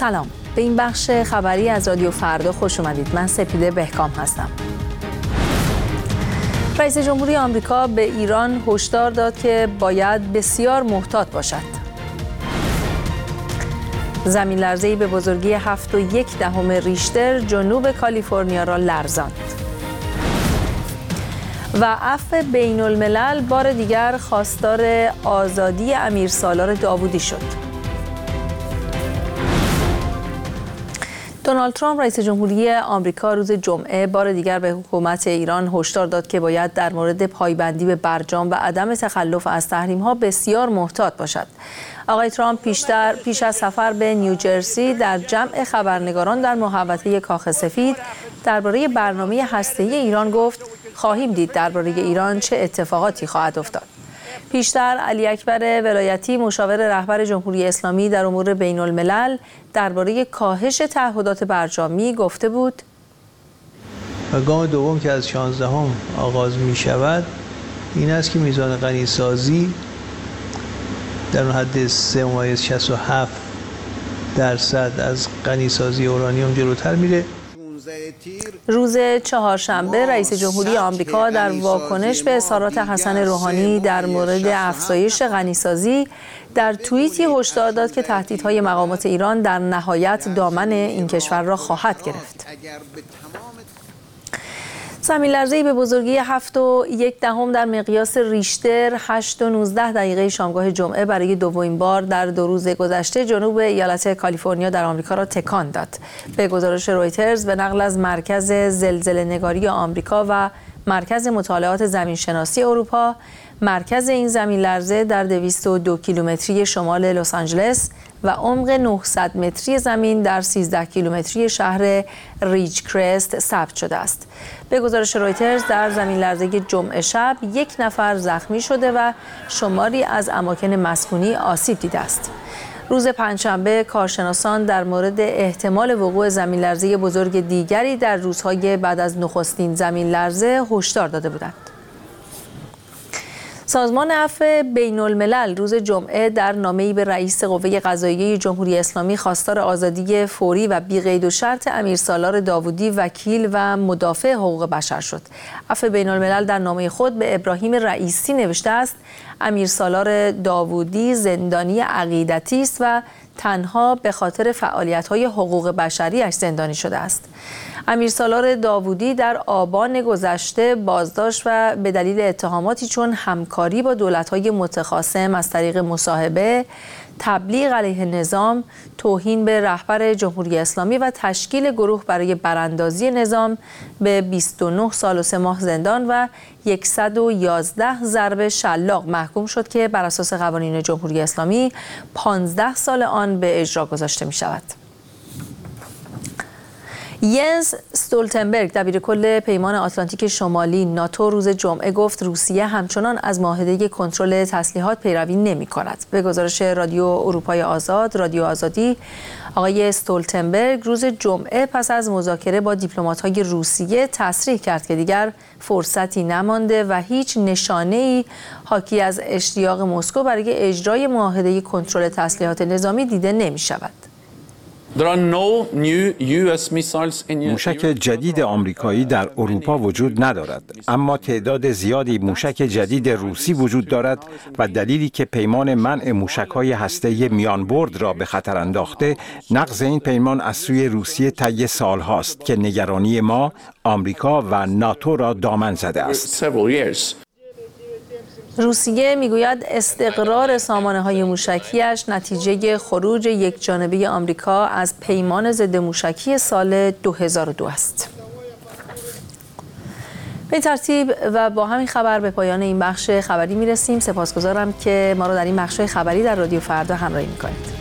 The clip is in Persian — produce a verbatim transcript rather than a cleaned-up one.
سلام، به این بخش خبری از رادیو فردا خوش اومدید. من سپیده بهکام هستم. رئیس جمهوری آمریکا به ایران هشدار داد که باید بسیار محتاط باشد. زمین لرزه‌ای به بزرگی هفت و یک دهم ریشتر جنوب کالیفرنیا را لرزاند. و عفو بین الملل بار دیگر خواستار آزادی امیر سالار داوودی شد. دونالد ترامپ رئیس جمهوری آمریکا روز جمعه بار دیگر به حکومت ایران هشدار داد که باید در مورد پایبندی به برجام و عدم تخلف از تحریم‌ها بسیار محتاط باشد. آقای ترامپ پیشتر پیش از سفر به نیوجرسی در جمع خبرنگاران در محوطه کاخ سفید درباره برنامه هسته‌ای ایران گفت: خواهیم دید درباره ایران چه اتفاقاتی خواهد افتاد. پیشتر علی اکبر ولایتی مشاور رهبر جمهوری اسلامی در امور بین الملل درباره کاهش تعهدات برجامی گفته بود: و گام دوم که از شانزدهم آغاز می شود این است که میزان غنیسازی در حد سه ممیز شصت و هفت درصد از غنیسازی اورانیوم جلوتر میره. روز چهارشنبه رئیس جمهوری آمریکا در واکنش به اظهارات حسن روحانی در مورد افزایش غنیسازی در توییتی هشدار داد که تهدیدهای مقامات ایران در نهایت دامن این کشور را خواهد گرفت. زمین لرزه‌ای به بزرگی هفت و یک دهم در مقیاس ریشتر هشت و نوزده دقیقه شامگاه جمعه برای دومین بار در دو روز گذشته جنوب ایالت کالیفرنیا در آمریکا را تکان داد. به گزارش رویترز به نقل از مرکز زلزله‌نگاری آمریکا و مرکز مطالعات زمینشناسی اروپا، مرکز این زمین لرزه در دویست و دو کیلومتری شمال لس آنجلس و عمق نهصد متری زمین در سیزده کیلومتری شهر ریج کرست ثبت شده است. به گزارش رویترز در زمین لرزه جمعه شب یک نفر زخمی شده و شماری از اماکن مسکونی آسیب دیده است. روز پنجشنبه کارشناسان در مورد احتمال وقوع زمین لرزه بزرگ دیگری در روزهای بعد از نخستین زمین لرزه هشدار داده بودند. سازمان عفو بین الملل روز جمعه در نامه‌ای به رئیس قوه قضاییه جمهوری اسلامی خواستار آزادی فوری و بی قید و شرط امیر سالار داوودی وکیل و مدافع حقوق بشر شد. عفو بین الملل در نامه خود به ابراهیم رئیسی نوشته است: امیر سالار داوودی زندانی عقیدتی است و تنها به خاطر فعالیت‌های حقوق بشری‌اش زندانی شده است. امیر سالار داوودی در آبان گذشته بازداشت و به دلیل اتهاماتی چون همکاری با دولت‌های متخاصم از طریق مصاحبه، تبلیغ علیه نظام، توهین به رهبر جمهوری اسلامی و تشکیل گروه برای براندازی نظام به بیست و نه سال و سه ماه زندان و صد و یازده ضرب شلاق محکوم شد که بر اساس قوانین جمهوری اسلامی پانزده سال آن به اجرا گذاشته می شود. ینس استولتنبرگ دبیرکل پیمان آتلانتیک شمالی ناتو روز جمعه گفت روسیه همچنان از معاهده کنترل تسلیحات پیروی نمی کند. به گزارش رادیو اروپای آزاد، رادیو آزادی، آقای استولتنبرگ روز جمعه پس از مذاکره با دیپلمات‌های روسیه تصریح کرد که دیگر فرصتی نمانده و هیچ نشانه‌ای حاکی از اشتیاق مسکو برای اجرای معاهده کنترل تسلیحات نظامی دیده نمی شود. موشک جدید آمریکایی در اروپا وجود ندارد، اما تعداد زیادی موشک جدید روسی وجود دارد و دلیلی که پیمان منع موشک‌های هسته‌ای میانبرد را به خطر انداخته، نقض این پیمان از سوی روسیه طی سال‌هاست که نگرانی ما، آمریکا و ناتو را دامن زده است. روسیه میگوید استقرار سامانه‌های موشکیش نتیجه خروج یکجانبه آمریکا از پیمان ضد موشکی سال دو هزار و دو است. به ترتیب و با همین خبر به پایان این بخش خبری میرسیم. سپاسگزارم که ما را در این بخش خبری در رادیو فردا همراهی میکنید.